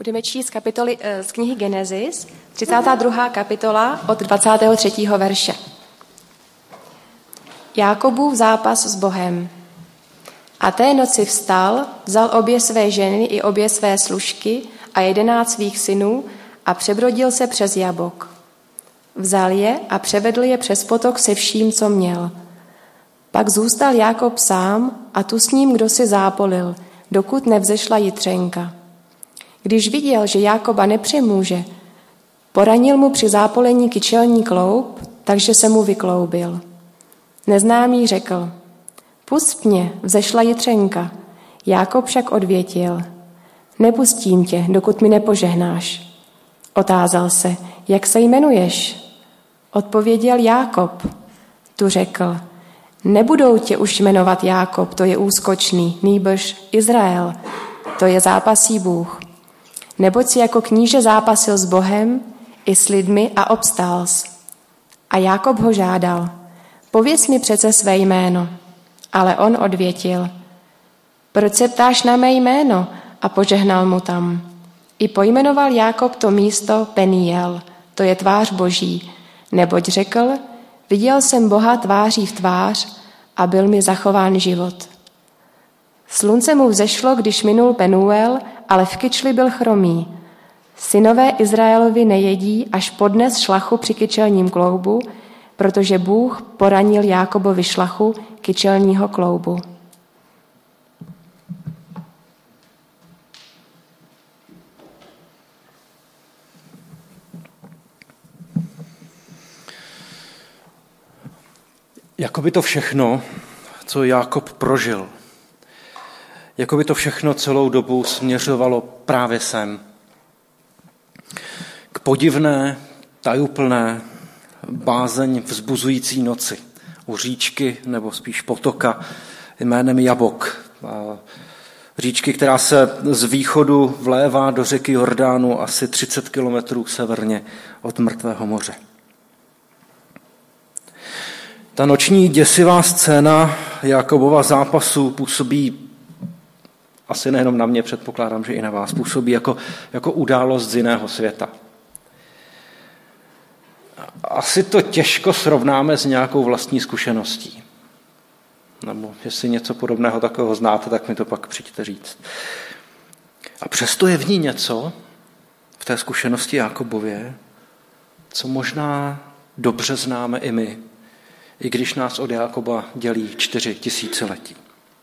Budeme číst kapitoly z knihy Genesis, 32. kapitola od 23. verše. Jákobův zápas s Bohem. A té noci vstal, vzal obě své ženy i obě své služky a 11 svých synů a přebrodil se přes Jabok. Vzal je a převedl je přes potok se vším, co měl. Pak zůstal Jákob sám a tu s ním kdosi zápolil, dokud nevzešla jitřenka. Když viděl, že Jákoba nepřemůže, poranil mu při zápolení kyčelní kloub, takže se mu vykloubil. Neznámý řekl: Pusť mě, vzešla jitřenka. Jákob však odvětil: Nepustím tě, dokud mi nepožehnáš. Otázal se: Jak se jmenuješ? Odpověděl: Jákob. Tu řekl: Nebudou tě už jmenovat Jákob, to je úskočný, nýbrž Izrael, to je zápasí Bůh. Neboť si jako kníže zápasil s Bohem i s lidmi a obstáls. A Jákob ho žádal: Pověz mi přece své jméno. Ale on odvětil: Proč se ptáš na mé jméno? A požehnal mu tam. I pojmenoval Jákob to místo Peniel, to je tvář Boží, neboť řekl: Viděl jsem Boha tváří v tvář a byl mi zachován život. Slunce mu vzešlo, když minul Penuel, ale v kyčli byl chromý. Synové Izraelovi nejedí, až podnes šlachu při kyčelním kloubu, protože Bůh poranil Jákobovi šlachu kyčelního kloubu. Jakoby to všechno, co Jákob prožil, jakoby to všechno celou dobu směřovalo právě sem. K podivné, tajuplné, bázeň vzbuzující noci u říčky, nebo spíš potoka jménem Jabok. Říčky, která se z východu vlévá do řeky Jordánu asi 30 kilometrů severně od Mrtvého moře. Ta noční děsivá scéna Jákobova zápasu působí, asi nejenom na mě, předpokládám, že i na vás, působí jako událost z jiného světa. Asi to těžko srovnáme s nějakou vlastní zkušeností. Nebo jestli něco podobného takového znáte, tak mi to pak přijďte říct. A přesto je v ní něco, v té zkušenosti Jákobově, co možná dobře známe i my, i když nás od Jákoba dělí 4 tisíciletí.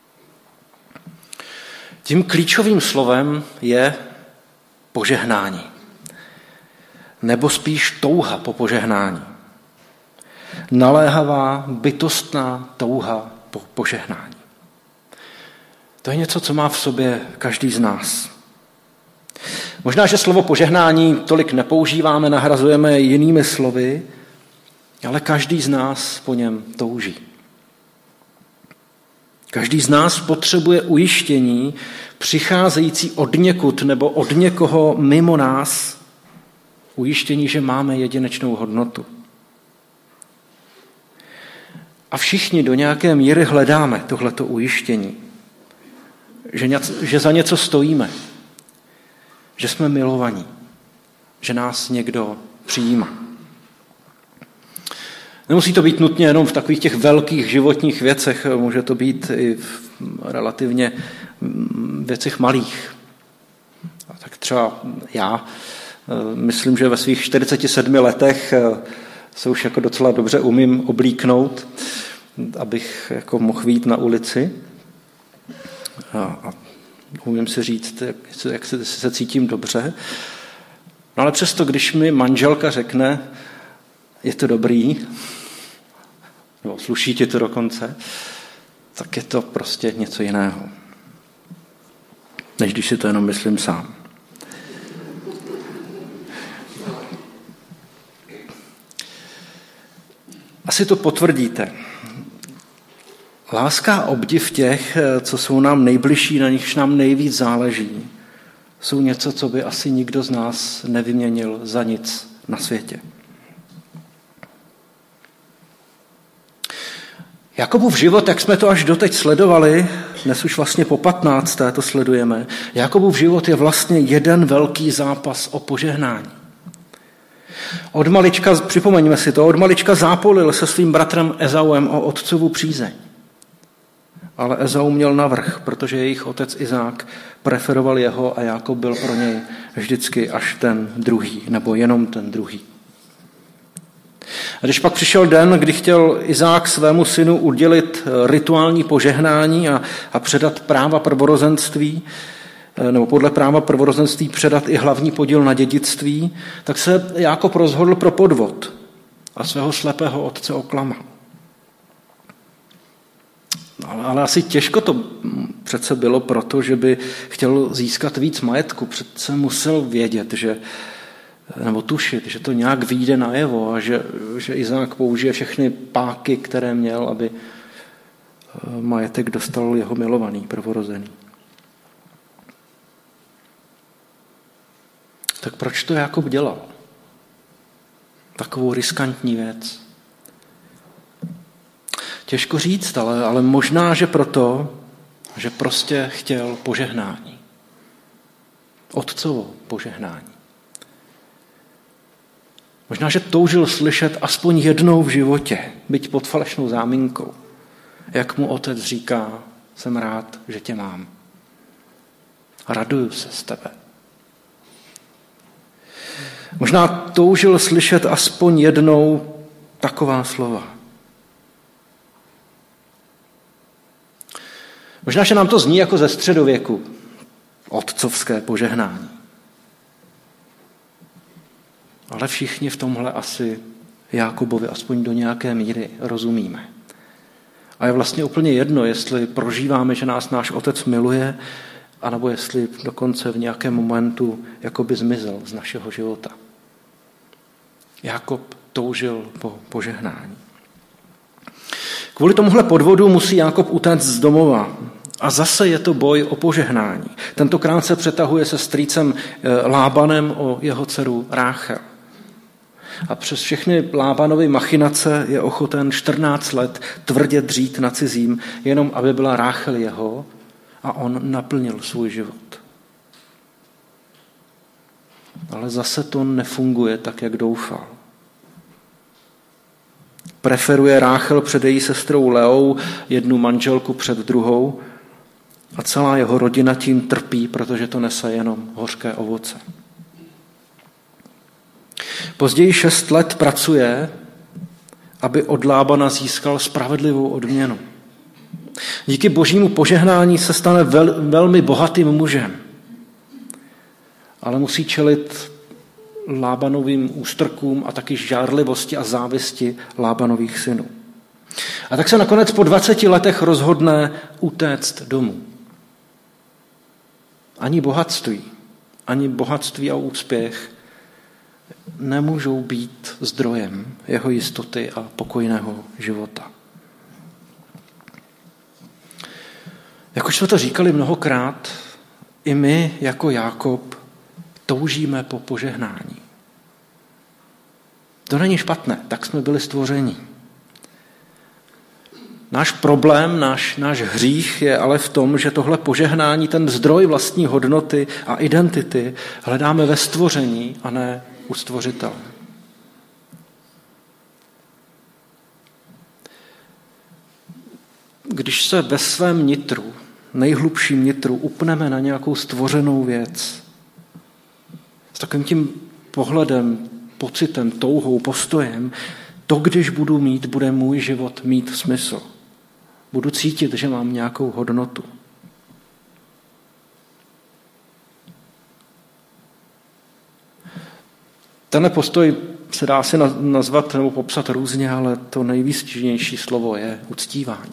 Tím klíčovým slovem je požehnání. Nebo spíš touha po požehnání. Naléhavá, bytostná touha po požehnání. To je něco, co má v sobě každý z nás. Možná, že slovo požehnání tolik nepoužíváme, nahrazujeme jinými slovy, ale každý z nás po něm touží. Každý z nás potřebuje ujištění, přicházející od někud nebo od někoho mimo nás, ujištění, že máme jedinečnou hodnotu. A všichni do nějaké míry hledáme tohleto ujištění, že za něco stojíme, že jsme milovaní, že nás někdo přijímá. Nemusí to být nutně jenom v takových těch velkých životních věcech, může to být i v relativně věcech malých. A tak třeba já myslím, že ve svých 47 letech se už jako docela dobře umím oblíknout, abych jako mohl vyjít na ulici. A umím si říct, jak se cítím dobře. No ale přesto, když mi manželka řekne, je to dobrý, nebo sluší ti to dokonce, tak je to prostě něco jiného, než když si to jenom myslím sám. Asi to potvrdíte. Láska a obdiv těch, co jsou nám nejbližší, na nichž nám nejvíc záleží, jsou něco, co by asi nikdo z nás nevyměnil za nic na světě. Jakobův život, jak jsme to až doteď sledovali, dnes už vlastně po 15. to sledujeme, Jakobův život je vlastně jeden velký zápas o požehnání. Od malička, připomeňme si to, od malička zápolil se svým bratrem Ezauem o otcovu přízeň. Ale Ezau měl navrch, protože jejich otec Izák preferoval jeho a Jákob byl pro něj vždycky až ten druhý, nebo jenom ten druhý. A když pak přišel den, kdy chtěl Izák svému synu udělit rituální požehnání a předat práva prvorozenství, nebo podle práva prvorozenství předat i hlavní podíl na dědictví, tak se Jákob rozhodl pro podvod a svého slepého otce oklamal. Ale asi těžko to přece bylo proto, že by chtěl získat víc majetku. Přece musel vědět, nebo tušit, že to nějak vyjde najevo a že Izák použije všechny páky, které měl, aby majetek dostal jeho milovaný, prvorozený. Tak proč to Jákob dělal? Takovou riskantní věc. Těžko říct, ale možná, že proto, že prostě chtěl požehnání. Otcovo požehnání. Možná, že toužil slyšet aspoň jednou v životě, byť pod falešnou záminkou, jak mu otec říká, jsem rád, že tě mám. Raduju se z tebe. Možná toužil slyšet aspoň jednou taková slova. Možná, že nám to zní jako ze středověku, otcovské požehnání. Ale všichni v tomhle asi Jákobovi aspoň do nějaké míry rozumíme. A je vlastně úplně jedno, jestli prožíváme, že nás náš otec miluje, anebo jestli dokonce v nějakém momentu jakoby zmizel z našeho života. Jákob toužil po požehnání. Kvůli tomuhle podvodu musí Jákob utéct z domova. A zase je to boj o požehnání. Tentokrát se přetahuje se strýcem Lábanem o jeho dceru Ráchel. A přes všechny Lábanovy machinace je ochoten 14 let tvrdě dřít na cizím, jenom aby byla Ráchel jeho a on naplnil svůj život. Ale zase to nefunguje tak, jak doufal. Preferuje Ráchel před její sestrou Leou, jednu manželku před druhou, a celá jeho rodina tím trpí, protože to nese jenom hořké ovoce. Později 6 let pracuje, aby od Lábana získal spravedlivou odměnu. Díky božímu požehnání se stane velmi bohatým mužem, ale musí čelit Lábanovým ústrkům a taky žárlivosti a závisti Lábanových synů. A tak se nakonec po 20 letech rozhodne utéct domů. Ani bohatství a úspěch nemůžou být zdrojem jeho jistoty a pokojného života. Jak už jsme to říkali mnohokrát, i my jako Jákob toužíme po požehnání. To není špatné, tak jsme byli stvořeni. Náš problém, náš hřích je ale v tom, že tohle požehnání, ten zdroj vlastní hodnoty a identity hledáme ve stvoření a ne u stvořitele. Když se ve svém nitru, nejhlubším nitru, upneme na nějakou stvořenou věc, s takovým tím pohledem, pocitem, touhou, postojem, to, když budu mít, bude můj život mít smysl. Budu cítit, že mám nějakou hodnotu. Tenhle postoj se dá si nazvat nebo popsat různě, ale to nejvýstižnější slovo je uctívání.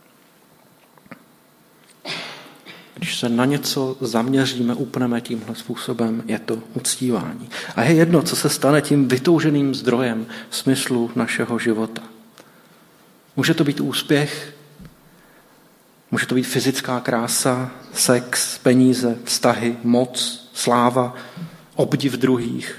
Když se na něco zaměříme, upneme tímhle způsobem, je to uctívání. A je jedno, co se stane tím vytouženým zdrojem smyslu našeho života. Může to být úspěch, může to být fyzická krása, sex, peníze, vztahy, moc, sláva, obdiv druhých,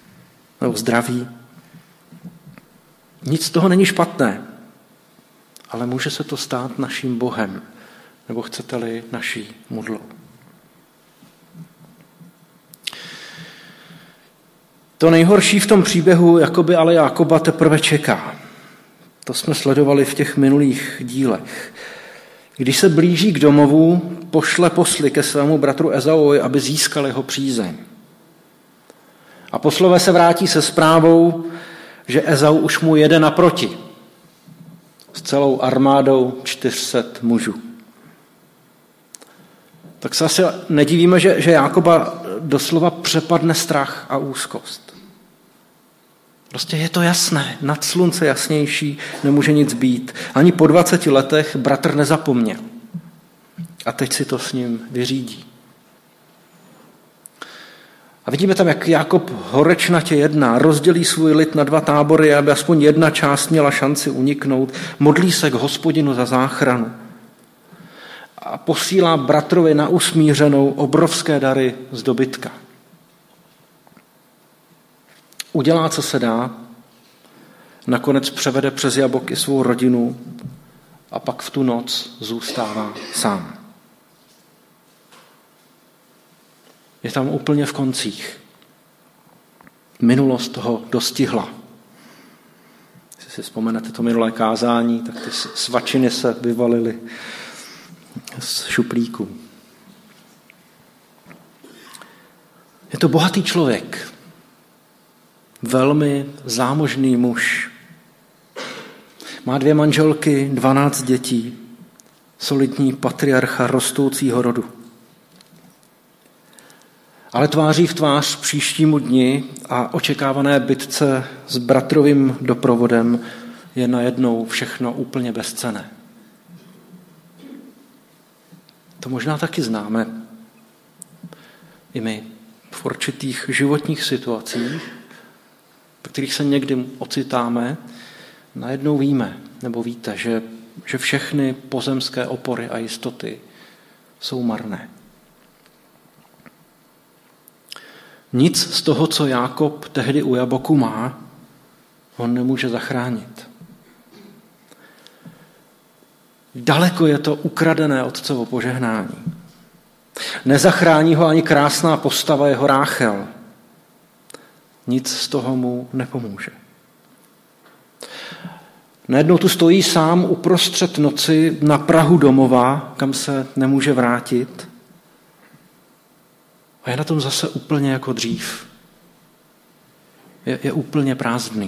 nebo zdraví. Nic z toho není špatné, ale může se to stát naším Bohem, nebo chcete-li naší modlou. To nejhorší v tom příběhu Jakoby ale Jákoba teprve čeká. To jsme sledovali v těch minulých dílech. Když se blíží k domovu, pošle posly ke svému bratru Ezauovi, aby získal jeho přízeň. A poslové se vrátí se zprávou, že Ezau už mu jede naproti s celou armádou 400 mužů. Tak se asi nedivíme, že Jákoba doslova přepadne strach a úzkost. Prostě je to jasné, nad slunce jasnější nemůže nic být. Ani po 20 letech bratr nezapomněl. A teď si to s ním vyřídí. A vidíme tam, jak Jákob horečnatě jedná, rozdělí svůj lid na 2 tábory, aby aspoň jedna část měla šanci uniknout, modlí se k Hospodinu za záchranu a posílá bratrovi na usmířenou obrovské dary z dobytka. Udělá, co se dá, nakonec převede přes Jabok i svou rodinu a pak v tu noc zůstává sám. Je tam úplně v koncích. Minulost ho dostihla. Jestli si vzpomenete to minulé kázání, tak ty svačiny se vyvalily z šuplíku. Je to bohatý člověk, velmi zámožný muž. Má 2 manželky, 12 dětí, solidní patriarcha rostoucího rodu. Ale tváří v tvář příštímu dni a očekávané bitce s bratrovým doprovodem je najednou všechno úplně bezcenné. To možná taky známe i my v určitých životních situacích, v kterých se někdy ocitáme, najednou víme, nebo víte, že všechny pozemské opory a jistoty jsou marné. Nic z toho, co Jákob tehdy u Jaboku má, on nemůže zachránit. Daleko je to ukradené otcovo požehnání. Nezachrání ho ani krásná postava jeho Ráchel. Nic z toho mu nepomůže. Najednou tu stojí sám uprostřed noci na prahu domova, kam se nemůže vrátit. A je na tom zase úplně jako dřív. Je úplně prázdný.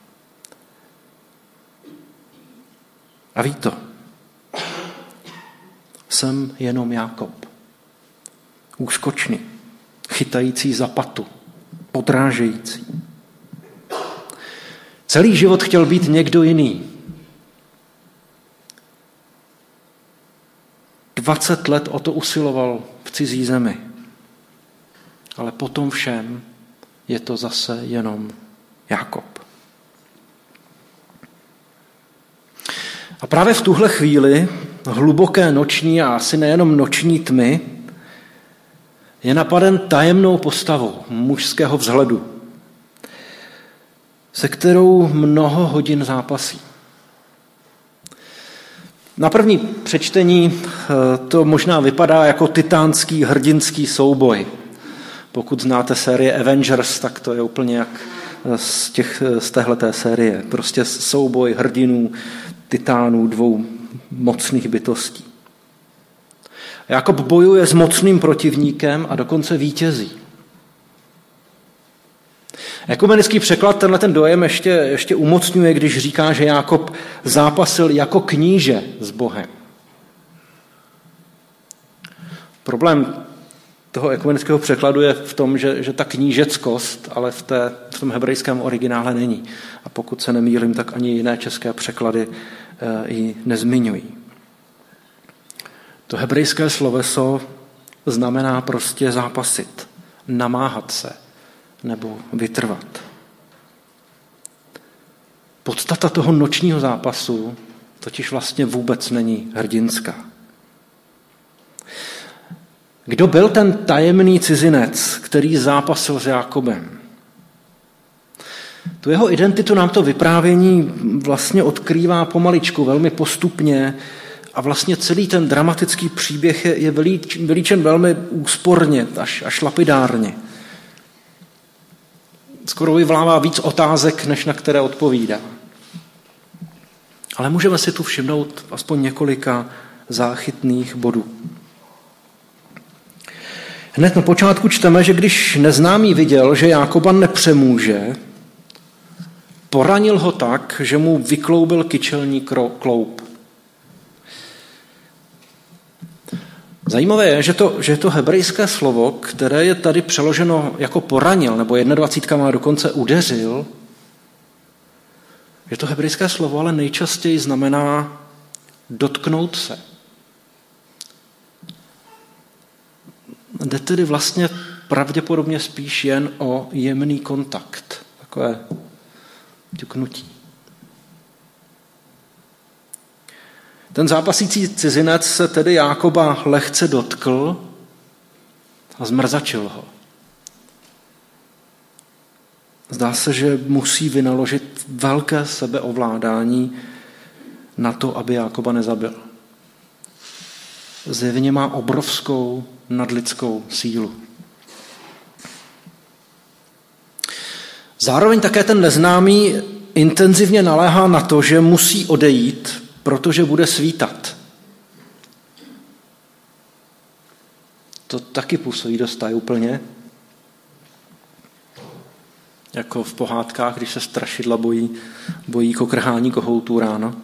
A ví to. Jsem jenom Jákob. Úskočný, chytající za patu, podrážející. Celý život chtěl být někdo jiný. 20 let o to usiloval v cizí zemi. Ale potom všem je to zase jenom Jákob. A právě v tuhle chvíli hluboké noční a asi nejenom noční tmy je napaden tajemnou postavou mužského vzhledu, se kterou mnoho hodin zápasí. Na první přečtení to možná vypadá jako titánský hrdinský souboj. Pokud znáte série Avengers, tak to je úplně jak z téhleté série. Prostě souboj hrdinů, titánů, 2 mocných bytostí. Jákob bojuje s mocným protivníkem a dokonce vítězí. Ekumenický překlad tenhle ten dojem ještě umocňuje, když říká, že Jákob zápasil jako kníže s Bohem. Problém toho ekumenického překladu je v tom, že ta knížeckost, ale v tom hebrejském originále není. A pokud se nemýlím, tak ani jiné české překlady ji nezmiňují. To hebrejské sloveso znamená prostě zápasit, namáhat se nebo vytrvat. Podstata toho nočního zápasu totiž vlastně vůbec není hrdinská. Kdo byl ten tajemný cizinec, který zápasil s Jákobem? Tu jeho identitu nám to vyprávění vlastně odkrývá pomaličku, velmi postupně a vlastně celý ten dramatický příběh je vylíčen velmi úsporně, až lapidárně. Skoro vyvolává víc otázek, než na které odpovídá. Ale můžeme si tu všimnout aspoň několika záchytných bodů. Hned na počátku čteme, že když neznámý viděl, že Jákoba nepřemůže, poranil ho tak, že mu vykloubil kyčelní kloup. Zajímavé je, že to hebrejské slovo, které je tady přeloženo jako poranil, nebo 21 má dokonce udeřil, že to hebrejské slovo ale nejčastěji znamená dotknout se. Jde tedy vlastně pravděpodobně spíš jen o jemný kontakt, takové ťuknutí. Ten zápasící cizinec se tedy Jákoba lehce dotkl a zmrzačil ho. Zdá se, že musí vynaložit velké sebeovládání na to, aby Jákoba nezabil. Zjevně má obrovskou nadlidskou sílu. Zároveň také ten neznámý intenzivně naléhá na to, že musí odejít, protože bude svítat. To taky působí dost tajuplně. Jako v pohádkách, když se strašidla bojí kokrhání kohoutů ráno.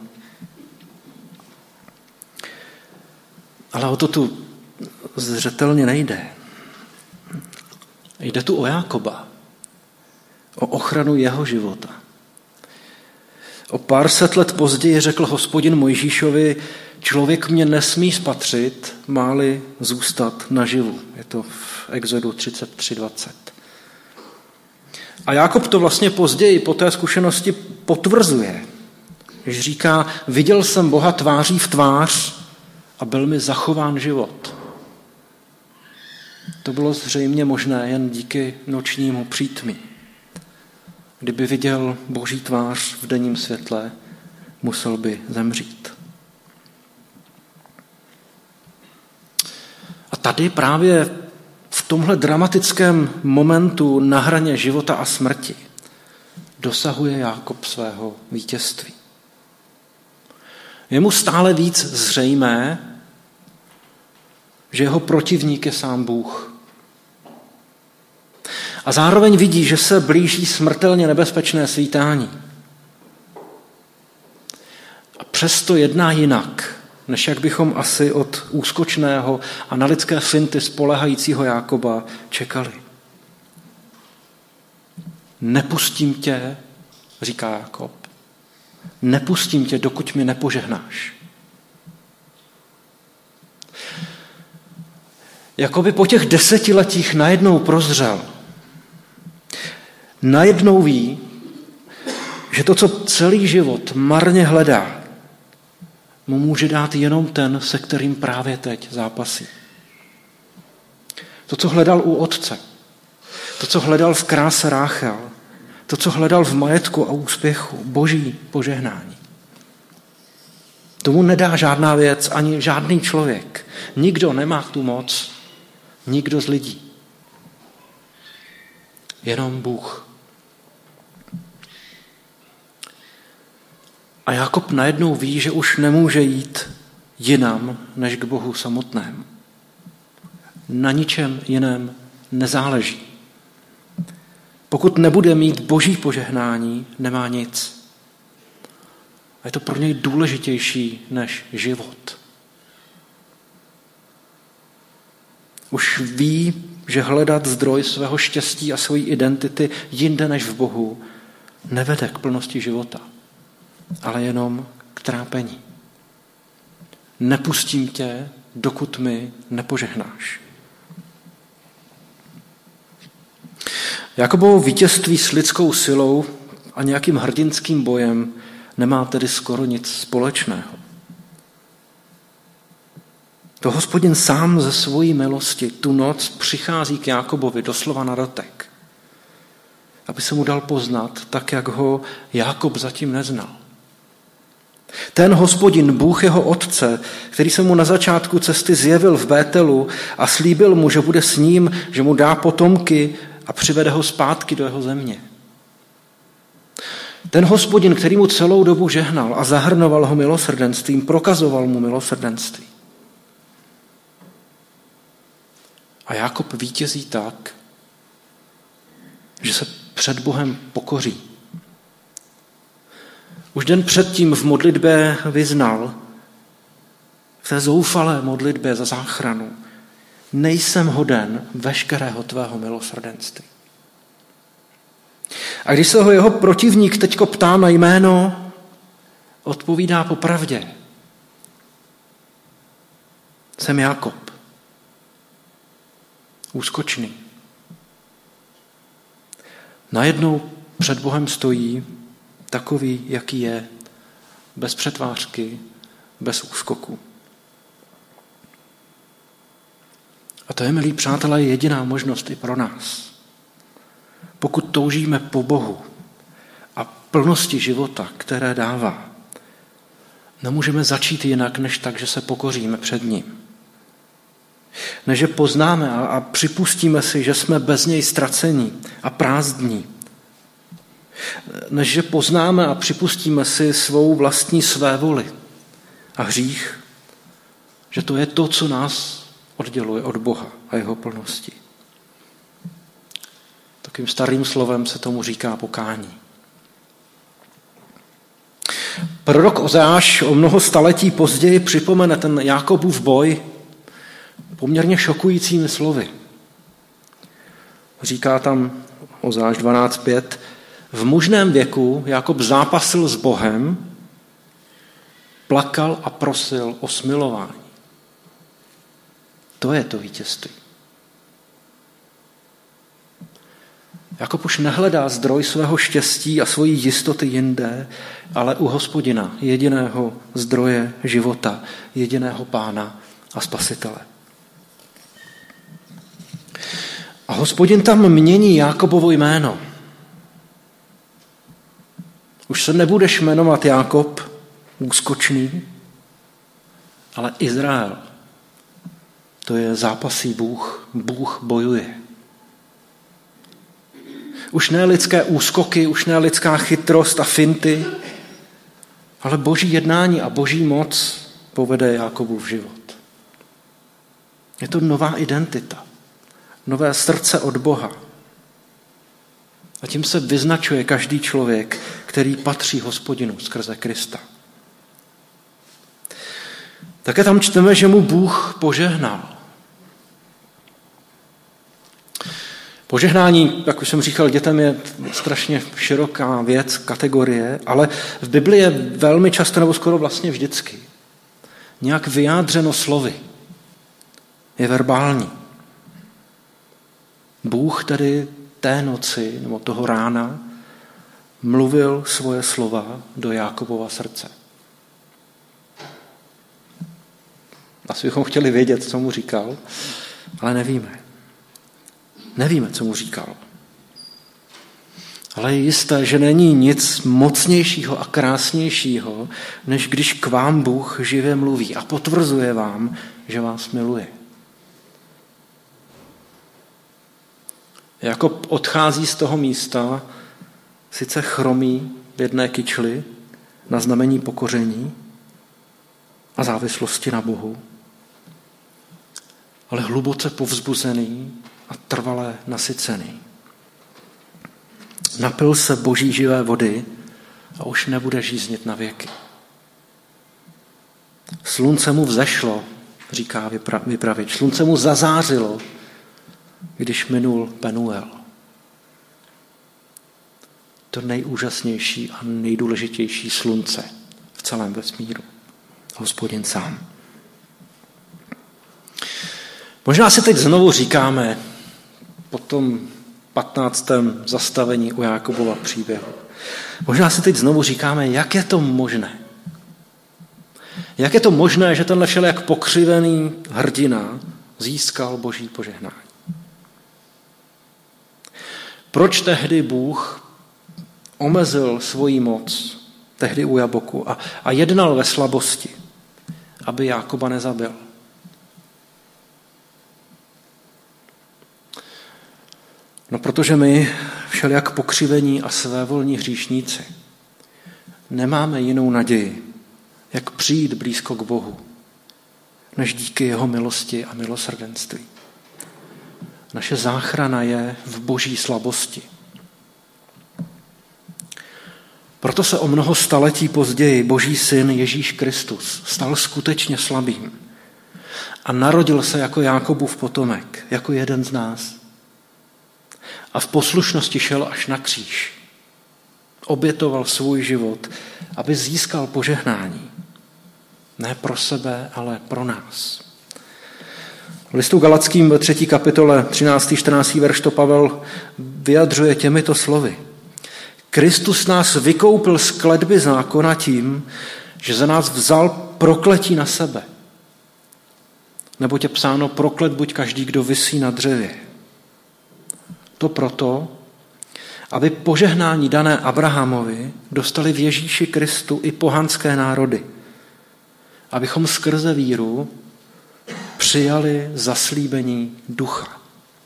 Ale o to tu zřetelně nejde. Jde tu o Jákoba. O ochranu jeho života. O pár set let později řekl Hospodin Mojžíšovi, člověk mě nesmí spatřit, má-li zůstat naživu. Je to v Exodu 33:20. A Jákob to vlastně později po té zkušenosti potvrzuje. Když říká, viděl jsem Boha tváří v tvář a byl mi zachován život. To bylo zřejmě možné jen díky nočnímu přítmí. Kdyby viděl Boží tvář v denním světle, musel by zemřít. A tady právě v tomhle dramatickém momentu na hraně života a smrti dosahuje Jákob svého vítězství. Je mu stále víc zřejmé, že jeho protivník je sám Bůh. A zároveň vidí, že se blíží smrtelně nebezpečné svítání. A přesto jedná jinak, než jak bychom asi od úskočného a na lidské finty spoléhajícího Jákoba čekali. Nepustím tě, říká Jákob, nepustím tě, dokud mi nepožehnáš. Jakoby po těch 10 letích najednou prozřel. Najednou ví, že to, co celý život marně hledá, mu může dát jenom ten, se kterým právě teď zápasí. To, co hledal u otce, to, co hledal v kráse Ráchel, to, co hledal v majetku a úspěchu, Boží požehnání. Tomu nedá žádná věc, ani žádný člověk. Nikdo nemá tu moc, nikdo z lidí. Jenom Bůh. A Jákob najednou ví, že už nemůže jít jinam, než k Bohu samotnému. Na ničem jiném nezáleží. Pokud nebude mít Boží požehnání, nemá nic. A je to pro něj důležitější než život. Už ví, že hledat zdroj svého štěstí a své identity jinde než v Bohu nevede k plnosti života, ale jenom k trápení. Nepustím tě, dokud mi nepožehnáš. Jakobovo vítězství s lidskou silou a nějakým hrdinským bojem nemá tedy skoro nic společného. To Hospodin sám ze svojí milosti tu noc přichází k Jákobovi doslova na dotek aby se mu dal poznat tak, jak ho Jákob zatím neznal. Ten Hospodin, Bůh jeho otce, který se mu na začátku cesty zjevil v Bételu a slíbil mu, že bude s ním, že mu dá potomky a přivede ho zpátky do jeho země. Ten Hospodin, který mu celou dobu žehnal a zahrnoval ho milosrdenstvím, prokazoval mu milosrdenství. A Jákob vítězí tak, že se před Bohem pokoří. Už den předtím v modlitbě vyznal, v té zoufalé modlitbě za záchranu, nejsem hoden veškerého tvého milosrdenství. A když se ho jeho protivník teďko ptá na jméno, odpovídá popravdě. Jsem Jákob. Úskočný. Najednou před Bohem stojí takový, jaký je, bez přetvářky, bez úskoku. A to je, milí přátelé, jediná možnost i pro nás. Pokud toužíme po Bohu a plnosti života, které dává, nemůžeme začít jinak, než tak, že se pokoříme před ním. Než že poznáme a připustíme si, že jsme bez něj ztracení a prázdní. Než že poznáme a připustíme si svou vlastní svévoli a hřích, že to je to, co nás odděluje od Boha a jeho plnosti. Takým starým slovem se tomu říká pokání. Prorok Ozeáš o mnoho staletí později připomene ten Jákobův boj poměrně šokujícími slovy. Říká tam Ozeáš 12:5, v mužném věku Jákob zápasil s Bohem, plakal a prosil o smilování. To je to vítězství. Jákob už nehledá zdroj svého štěstí a svojí jistoty jinde, ale u Hospodina, jediného zdroje života, jediného Pána a Spasitele. A Hospodin tam mění Jákobovo jméno. Už se nebudeš jmenovat Jákob, úskočný, ale Izrael. To je zápasí Bůh. Bůh bojuje. Už ne lidské úskoky, už ne lidská chytrost a finty, ale Boží jednání a Boží moc povede Jákobův život. Je to nová identita, nové srdce od Boha. A tím se vyznačuje každý člověk, který patří Hospodinu skrze Krista. Také tam čteme, že mu Bůh požehnal. Požehnání, jak už jsem říkal, dětem je strašně široká věc, kategorie, ale v Bibli je velmi často, nebo skoro vlastně vždycky, nějak vyjádřeno slovy. Je verbální. Bůh tedy té noci, nebo toho rána, mluvil svoje slova do Jákobova srdce. Asi bychom chtěli vědět, co mu říkal, ale nevíme. Nevíme, co mu říkal. Ale je jisté, že není nic mocnějšího a krásnějšího, než když k vám Bůh živě mluví a potvrzuje vám, že vás miluje. Jakob odchází z toho místa, sice chromý v jedné kyčli, na znamení pokoření a závislosti na Bohu, ale hluboce povzbuzený a trvale nasycený. Napil se Boží živé vody a už nebude žíznit na věky. Slunce mu vzešlo, říká vypravěč. Slunce mu zazářilo, když minul Penuel. To nejúžasnější a nejdůležitější slunce v celém vesmíru. Hospodin sám. Možná si teď znovu říkáme po tom 15. zastavení u Jákobova příběhu. Možná si teď znovu říkáme, jak je to možné. Jak je to možné, že tenhle všelijak pokřivený hrdina získal Boží požehnání. Proč tehdy Bůh omezil svoji moc tehdy u Jaboku a jednal ve slabosti, aby Jákoba nezabil? No, protože my, všelijak pokřivení a svévolní hříšníci, nemáme jinou naději, jak přijít blízko k Bohu, než díky jeho milosti a milosrdenství. Naše záchrana je v Boží slabosti. Proto se o mnoho staletí později Boží syn Ježíš Kristus stal skutečně slabým a narodil se jako Jákobův potomek, jako jeden z nás. A v poslušnosti šel až na kříž. Obětoval svůj život, aby získal požehnání. Ne pro sebe, ale pro nás. V listu Galackým ve 3. kapitole 13. 14. verš to Pavel vyjadřuje těmito slovy. Kristus nás vykoupil z kletby zákona tím, že za nás vzal prokletí na sebe. Neboť je psáno, proklet buď každý, kdo visí na dřevě. To proto, aby požehnání dané Abrahamovi dostali v Ježíši Kristu i pohanské národy. Abychom skrze víru přijali zaslíbení ducha.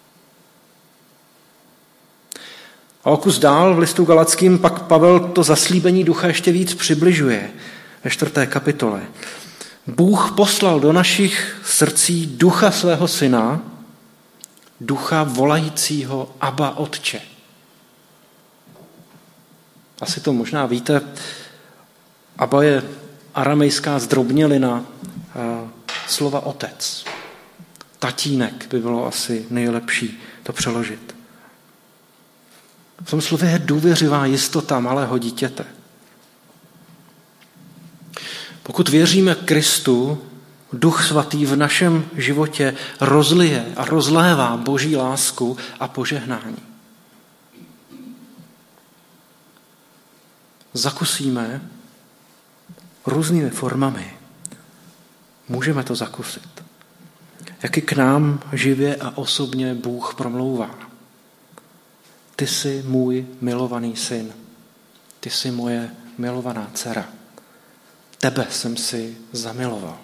A o kus dál v listu Galackým pak Pavel to zaslíbení ducha ještě víc přibližuje ve 4. kapitole. Bůh poslal do našich srdcí ducha svého syna, ducha volajícího Abba Otče. Asi to možná víte, Abba je aramejská zdrobnělina slova otec. Tatínek by bylo asi nejlepší to přeložit. V tom slově je důvěřivá jistota malého dítěte. Pokud věříme Kristu, Duch Svatý v našem životě rozlije a rozlévá Boží lásku a požehnání. Zakusíme různými formami. Můžeme to zakusit. Jak i k nám živě a osobně Bůh promlouvá. Ty jsi můj milovaný syn. Ty jsi moje milovaná dcera. Tebe jsem si zamiloval.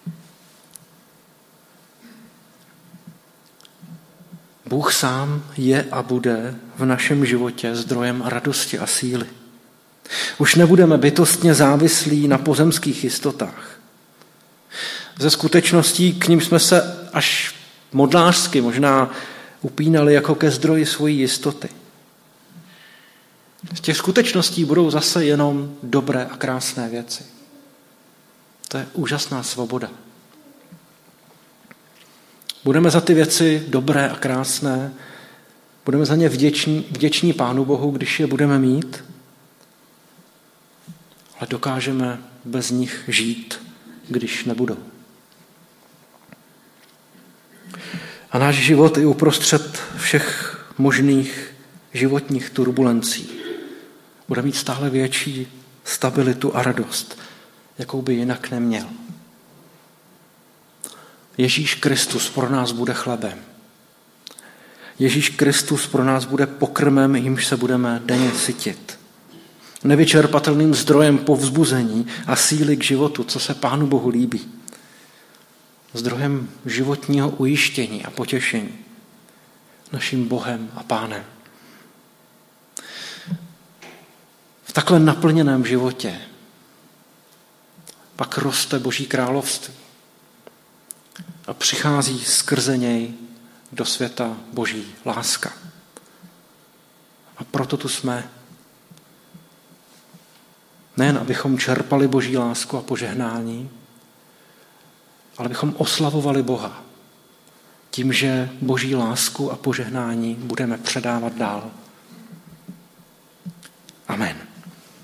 Bůh sám je a bude v našem životě zdrojem radosti a síly. Už nebudeme bytostně závislí na pozemských jistotách. Ze skutečností, k nim jsme se až modlářsky možná upínali jako ke zdroji svojí jistoty. Z těch skutečností budou zase jenom dobré a krásné věci. To je úžasná svoboda. Budeme za ty věci dobré a krásné, budeme za ně vděční Pánu Bohu, když je budeme mít, ale dokážeme bez nich žít, když nebudou. A náš život i uprostřed všech možných životních turbulencí bude mít stále větší stabilitu a radost, jakou by jinak neměl. Ježíš Kristus pro nás bude chlebem. Ježíš Kristus pro nás bude pokrmem, jímž se budeme denně sytit. Nevyčerpatelným zdrojem povzbuzení a síly k životu, co se Pánu Bohu líbí. Zdrojem životního ujištění a potěšení. Naším Bohem a Pánem. V takhle naplněném životě pak roste Boží království a přichází skrze něj do světa Boží láska. A proto tu jsme. Nejen abychom čerpali Boží lásku a požehnání, ale abychom oslavovali Boha tím, že Boží lásku a požehnání budeme předávat dál. Amen.